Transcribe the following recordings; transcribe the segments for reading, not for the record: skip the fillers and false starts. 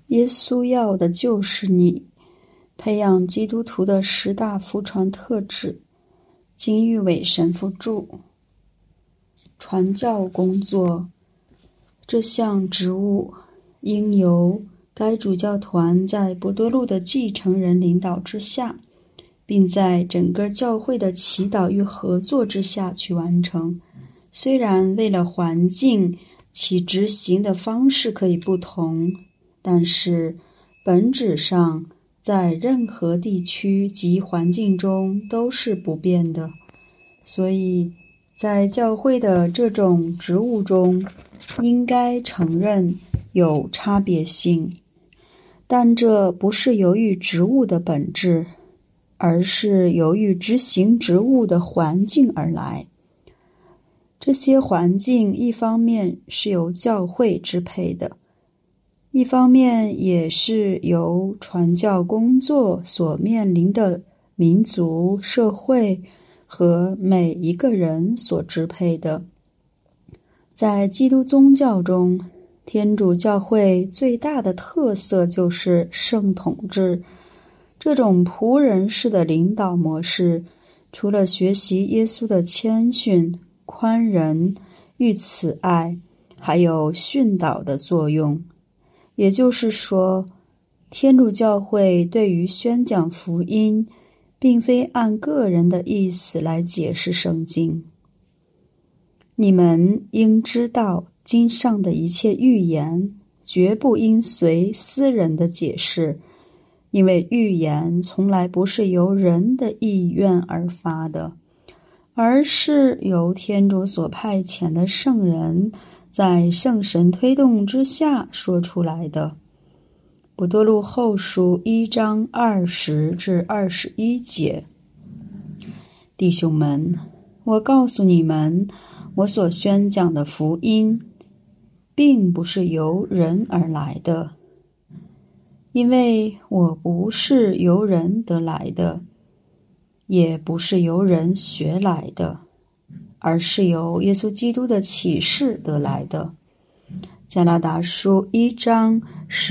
耶稣要的就是你，培养基督徒的10大福传特质。金玉伟神父著。传教工作这项职务应由该主教团在伯多禄的继承人领导之下，并在整个教会的祈祷与合作之下去完成。虽然为了环境，其执行的方式可以不同，但是本质上在任何地区及环境中都是不变的。所以在教会的这种职务中，应该承认有差别性，但这不是由于职务的本质，而是由于执行职务的环境而来。这些环境一方面是由教会支配的，一方面也是由传教工作所面临的民族、社会和每一个人所支配的。在基督宗教中，天主教会最大的特色就是圣统制。这种仆人式的领导模式，除了学习耶稣的谦逊、宽仁与慈爱，还有训导的作用。也就是说，天主教会对于宣讲福音，并非按个人的意思来解释圣经。你们应知道，经上的一切预言，绝不应随私人的解释，因为预言从来不是由人的意愿而发的，而是由天主所派遣的圣人在圣神推动之下说出来的。伯多禄后书1章20至21节。弟兄们，我告诉你们，我所宣讲的福音，并不是由人而来的，因为我不是由人得来的，也不是由人学来的，而是由耶稣基督的启示得来的。加拉达书1章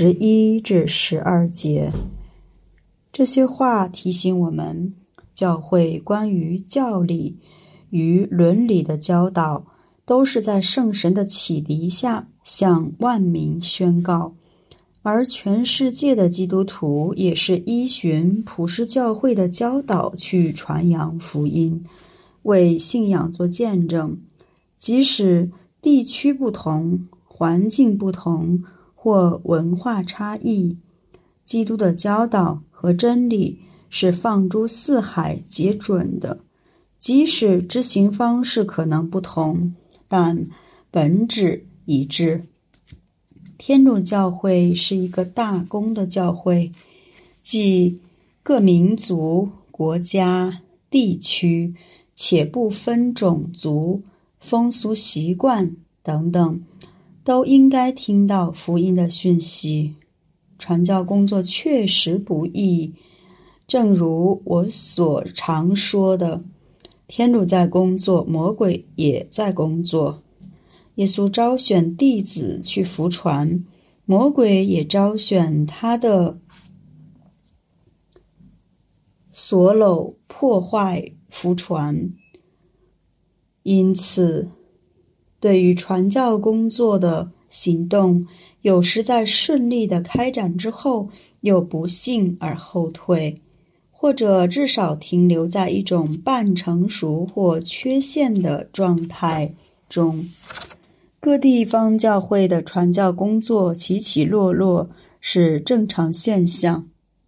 11至12节。这些话提醒我们，教会关于教理与伦理的教导，都是在圣神的启迪下向万民宣告，而全世界的基督徒也是依循普世教会的教导去传扬福音，为信仰做见证。即使地区不同，环境不同或文化差异，基督的教导和真理是放诸四海皆准的。即使执行方式可能不同，但本质一致。天主教会是一个大公的教会，即各民族、国家、地区，且不分种族、风俗习惯等等，都应该听到福音的讯息。传教工作确实不易，正如我所常说的，天主在工作，魔鬼也在工作。耶稣招选弟子去福传，魔鬼也招选他的所搂破坏福传。因此，对于传教工作的行动，有时在顺利的开展之后，又不幸而后退，或者至少停留在一种半成熟或缺陷的状态中。各地方教会的传教工作起起落落是正常现象。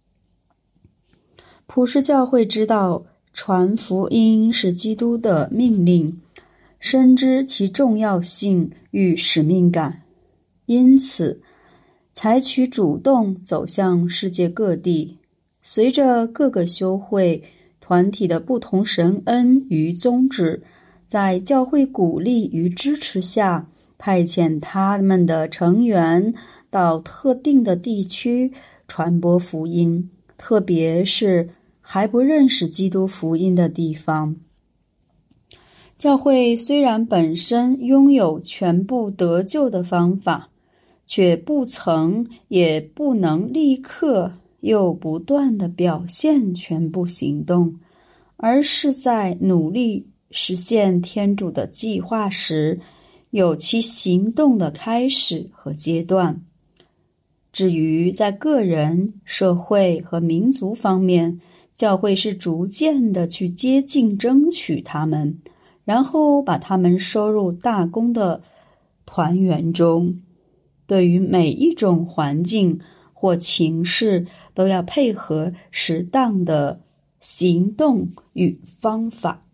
普世教会知道传福音是基督的命令，深知其重要性与使命感，因此采取主动走向世界各地，随着各个修会团体的不同神恩与宗旨，在教会鼓励与支持下，派遣他们的成员到特定的地区传播福音，特别是还不认识基督福音的地方。教会虽然本身拥有全部得救的方法， 却不曾也不能立刻又不断地表现全部行动，而是在努力实现天主的计划时，有其行动的开始和阶段。至于在个人、社会和民族方面，教会是逐渐地去接近争取他们，然后把他们收入大公的团圆中。对于每一种环境或情势，都要配合适当的行动与方法。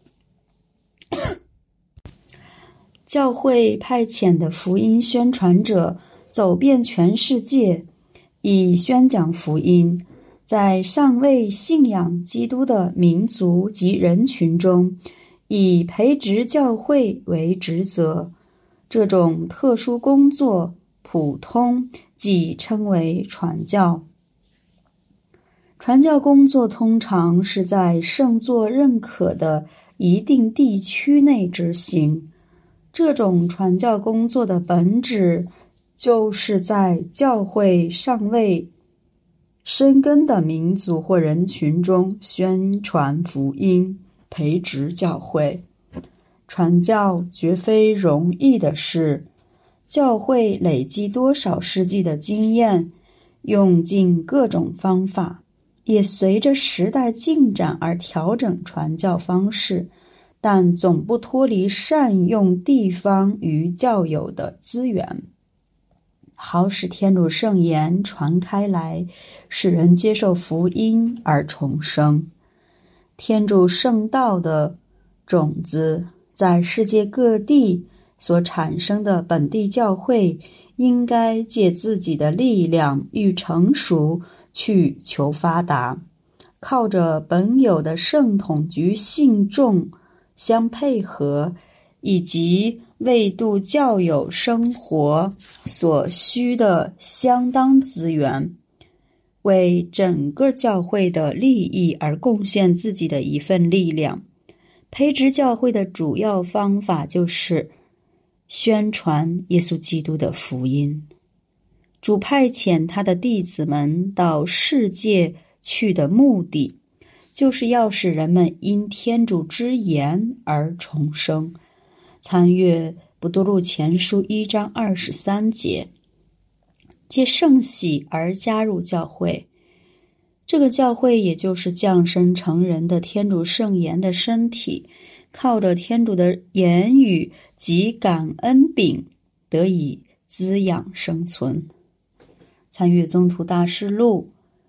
教会派遣的福音宣传者走遍全世界，以宣讲福音，在尚未信仰基督的民族及人群中，以培植教会为职责。这种特殊工作普通即称为传教。传教工作通常是在圣座认可的一定地区内执行。这种传教工作的本质就是在教会尚未生根的民族或人群中宣传福音，培植教会。传教绝非容易的事，教会累积多少世纪的经验，用尽各种方法，也随着时代进展而调整传教方式，但总不脱离善用地方与教友的资源，好使天主圣言传开来，使人接受福音而重生。天主圣道的种子在世界各地所产生的本地教会，应该借自己的力量与成熟去求发达，靠着本有的圣统及信众相配合，以及为度教友生活所需的相当资源，为整个教会的利益而贡献自己的一份力量。培植教会的主要方法就是宣传耶稣基督的福音。主派遣他的弟子们到世界去的目的，就是要使人们因天主之言而重生。参阅不多禄前书1章23节。借圣喜而加入教会，这个教会也就是降生成人的天主圣言的身体，靠着天主的言语及感恩饼得以滋养生存。参阅宗徒大事录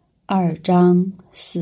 2章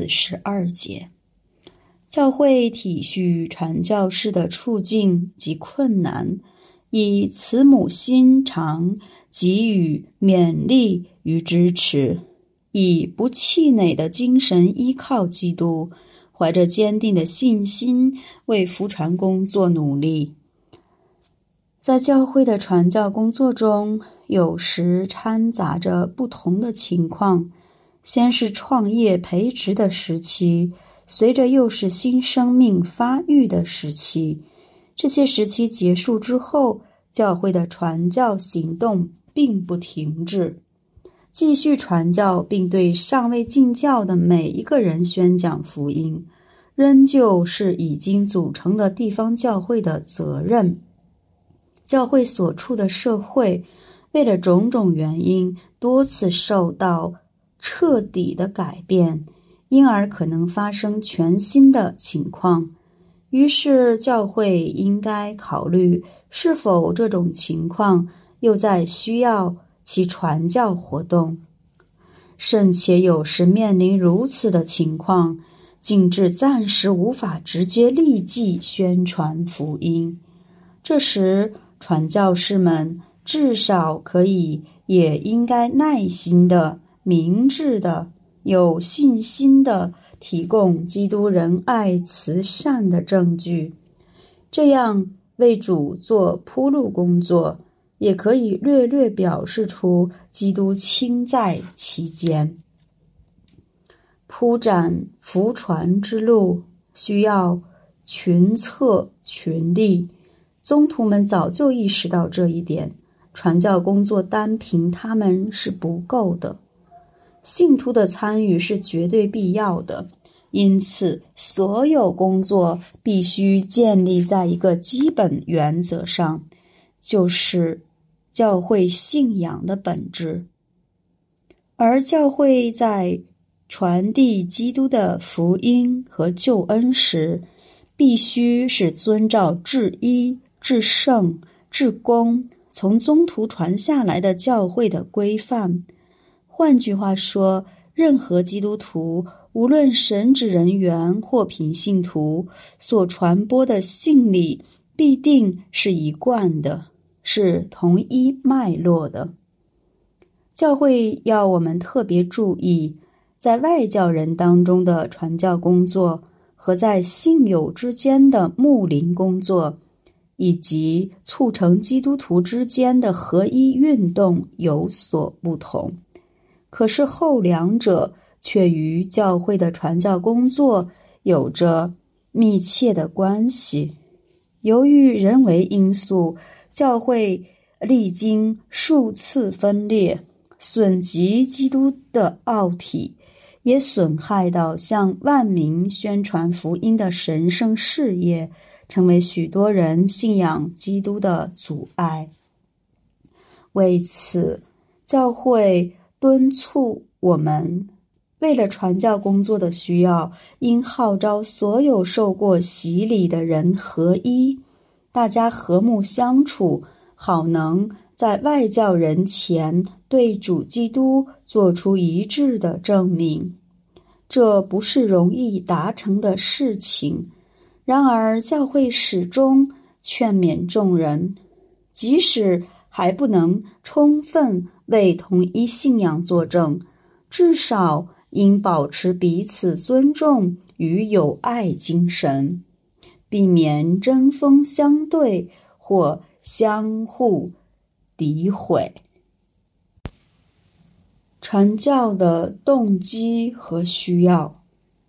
42节。教会体恤传教士的处境及困难，以慈母心肠给予勉励与支持，以不气馁的精神依靠基督，怀着坚定的信心为福传工作努力。在教会的传教工作中，有时掺杂着不同的情况，先是创业培植的时期，随着又是新生命发育的时期。这些时期结束之后，教会的传教行动并不停滞，继续传教并对尚未进教的每一个人宣讲福音，仍旧是已经组成的地方教会的责任。教会所处的社会为了种种原因多次受到彻底的改变，因而可能发生全新的情况。于是教会应该考虑是否这种情况又在需要其传教活动，甚且有时面临如此的情况，竟至暂时无法直接立即宣传福音。这时传教士们至少可以也应该耐心的、明智的、有信心的提供基督仁爱慈善的证据，这样为主做铺路工作，也可以略略表示出基督亲在其间。铺展福传之路需要群策群力，宗徒们早就意识到这一点， 传教工作单凭他们是不够的，信徒的参与是绝对必要的。因此，所有工作必须建立在一个基本原则上，就是教会信仰的本质。而教会在传递基督的福音和救恩时，必须是遵照至一、至圣、至公从宗徒传下来的教会的规范。换句话说，任何基督徒，无论神职人员或平信徒，所传播的信理必定是一贯的，是同一脉络的。教会要我们特别注意，在外教人当中的传教工作和在信友之间的牧灵工作，以及促成基督徒之间的合一运动有所不同。可是后两者却与教会的传教工作有着密切的关系。由于人为因素，教会历经数次分裂，损及基督的奥体，也损害到向万民宣传福音的神圣事业，成为许多人信仰基督的阻碍。为此，教会敦促我们，为了传教工作的需要，应号召所有受过洗礼的人合一，大家和睦相处，好能在外教人前对主基督做出一致的证明。这不是容易达成的事情，然而教会始终劝勉众人，即使还不能充分为同一信仰作证，至少应保持彼此尊重与友爱精神，避免针锋相对或相互诋毁。传教的动机和需要。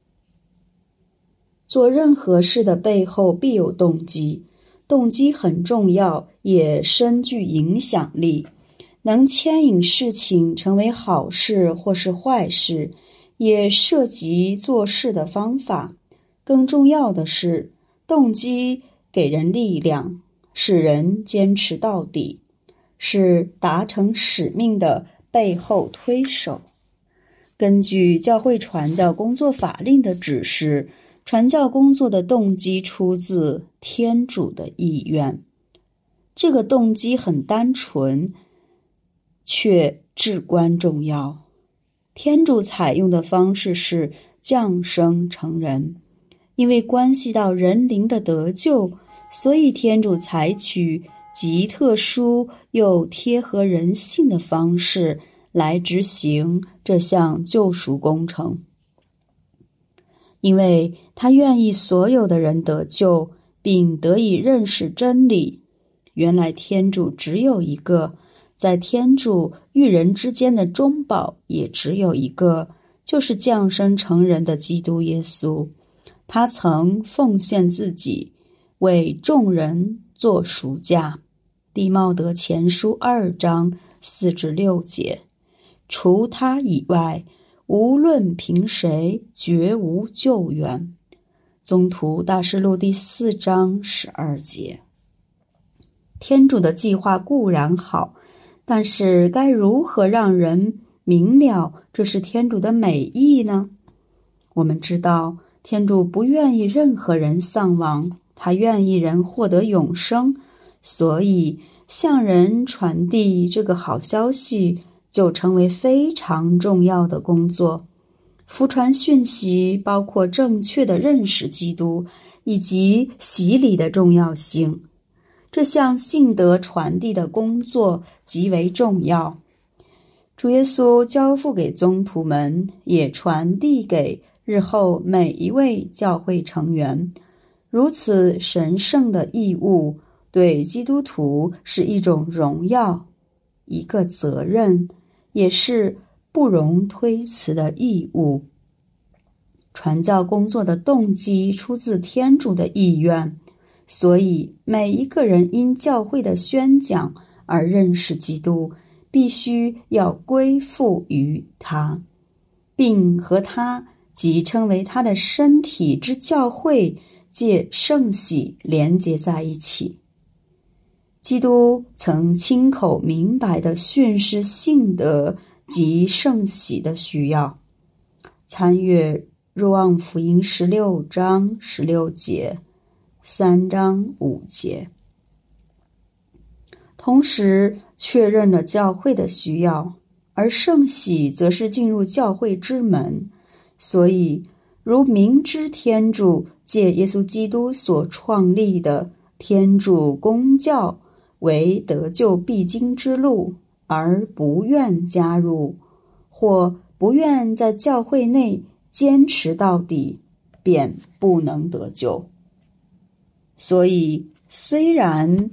做任何事的背后必有动机，动机很重要，也深具影响力，能牵引事情成为好事或是坏事，也涉及做事的方法。更重要的是，动机给人力量，使人坚持到底，是达成使命的背后推手。根据教会传教工作法令的指示，传教工作的动机出自天主的意愿。这个动机很单纯，却至关重要。天主采用的方式是降生成人，因为关系到人灵的得救，所以天主采取极特殊又贴合人性的方式来执行这项救赎工程。因为他愿意所有的人得救，并得以认识真理。原来天主只有一个，在天主与人之间的中保也只有一个，就是降生成人的基督耶稣。他曾奉献自己，为众人做赎价。弟茂德前书2章4至6节。除他以外，无论凭谁，绝无救援。宗徒大事录第4章12节。天主的计划固然好，但是该如何让人明了这是天主的美意呢？我们知道，天主不愿意任何人丧亡，他愿意人获得永生，所以向人传递这个好消息就成为非常重要的工作。福传讯息包括正确的认识基督以及洗礼的重要性。这项信德传递的工作极为重要。主耶稣交付给宗徒们，也传递给日后每一位教会成员。如此神圣的义务，对基督徒是一种荣耀，一个责任，也是不容推辞的义务。传教工作的动机出自天主的意愿，所以每一个人因教会的宣讲而认识基督，必须要归附于他，并和他即称为他的身体之教会借圣洗连结在一起。基督曾亲口明白地训示信德及圣洗的需要，参阅若望福音16章16节、3章5节。同时确认了教会的需要，而圣洗则是进入教会之门。所以如明知天主借耶稣基督所创立的天主公教为得救必经之路，而不愿加入，或不愿在教会内坚持到底，便不能得救。所以虽然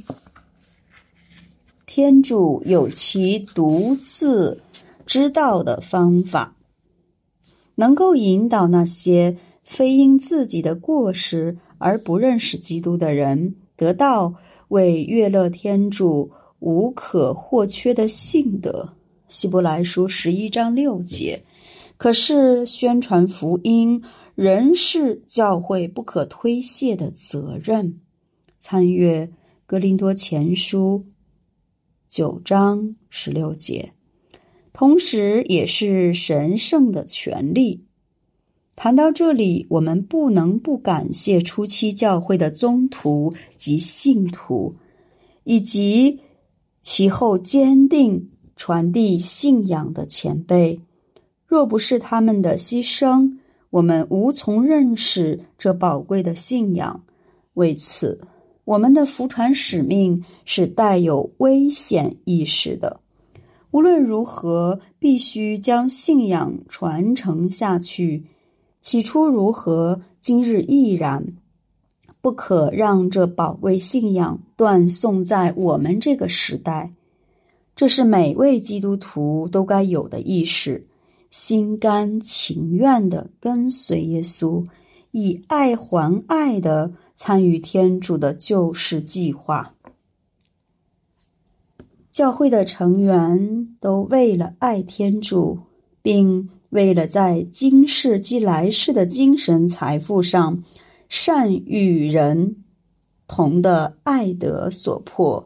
天主有其独自知道的方法，能够引导那些非因自己的过失而不认识基督的人得到为悦乐天主无可或缺的信德，希伯来书11章6节。可是宣传福音仍是教会不可推卸的责任，参阅哥林多前书9章16节，同时也是神圣的权利。谈到这里，我们不能不感谢初期教会的宗徒及信徒，以及其后坚定传递信仰的前辈。若不是他们的牺牲，我们无从认识这宝贵的信仰。为此，我们的福传使命是带有危险意识的。无论如何，必须将信仰传承下去。起初如何，今日亦然。不可让这宝贵信仰断送在我们这个时代。这是每位基督徒都该有的意识，心甘情愿地跟随耶稣，以爱还爱地参与天主的救世计划。教会的成员都为了爱天主，并为了在今世及来世的精神财富上善与人同的爱德所迫，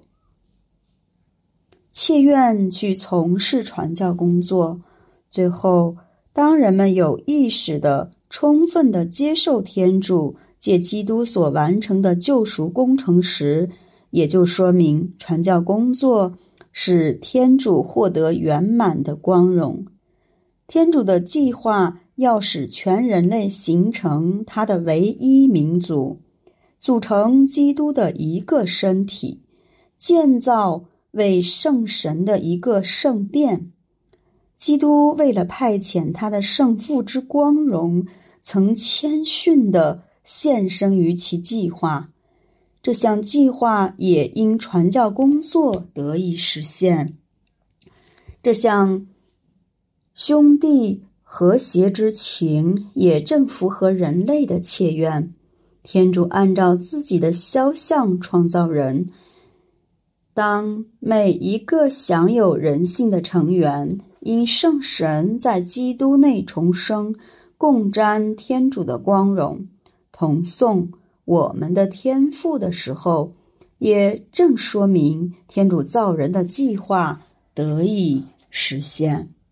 切愿去从事传教工作。最后，当人们有意识地充分地接受天主借基督所完成的救赎工程时，也就说明传教工作使天主获得圆满的光荣。天主的计划要使全人类形成他的唯一民族，组成基督的一个身体，建造为圣神的一个圣殿。基督为了派遣他的圣父之光荣，曾谦逊地献身于其计划。这项计划也因传教工作得以实现。这项兄弟和谐之情也正符合人类的切愿。天主按照自己的肖像创造人，当每一个享有人性的成员因圣神在基督内重生，共沾天主的光荣，同颂我们的天父的时候，也正说明天主造人的计划得以实现。